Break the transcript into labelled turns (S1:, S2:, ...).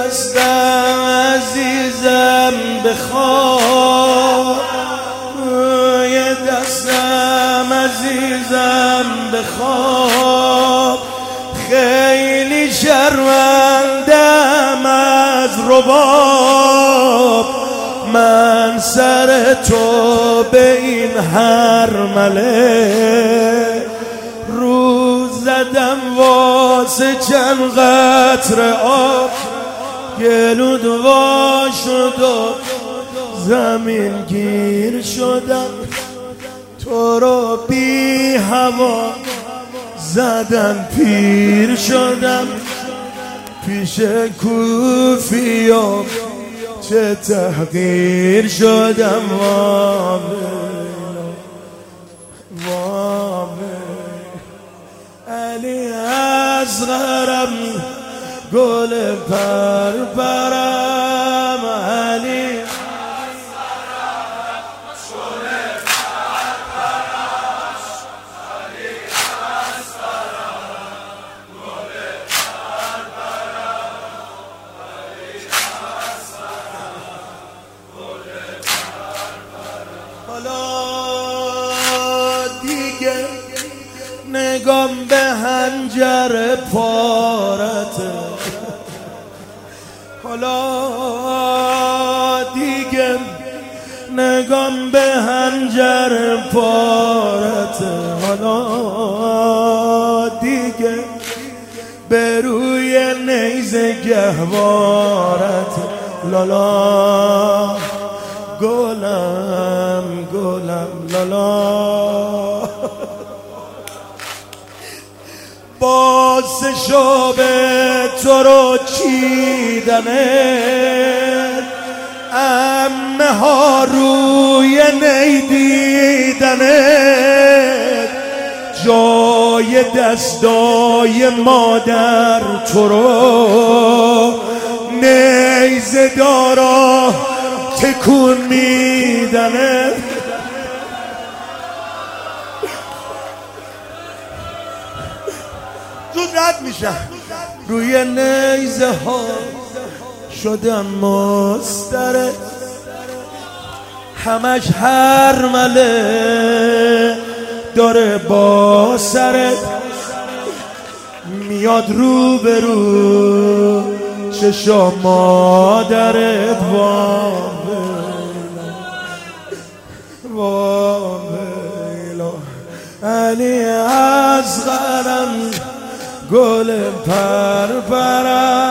S1: دستم عزیزم بخواب، یه دستم عزیزم بخواب، خیلی شرمندم از رباب، من سر تو به این هرمله روز زدم واسه چند قطره آب، گلود وا شد و زمین گیر شدم، تو رو بی هوا زدم پیر شدم، پیش کوفیام چه تحقیر شدم، علی اصغرم گل پرپرم، علی اصغرم گل پرپرم، علی اصغرم گل پرپرم، علی اصغرم گل پرپرم. حالا دیگه نگام به هنجر پارته، حالا دیگه نگام به هنجر پارته، حالا دیگه به روی نیزه گهوارته، لالا گلم گلم لالا، باز شوبه تو رو چیدنه، امه ها روی نیدیدنه، جای دستای مادر تو رو نیزه دارا تکون میدنه، زود رد میشم روی نیزه ها شدم مسترد، همش هرمله داره با سرت، میاد رو به رو چشم مادرت، واویلا علی اصغرم گل پرپرم.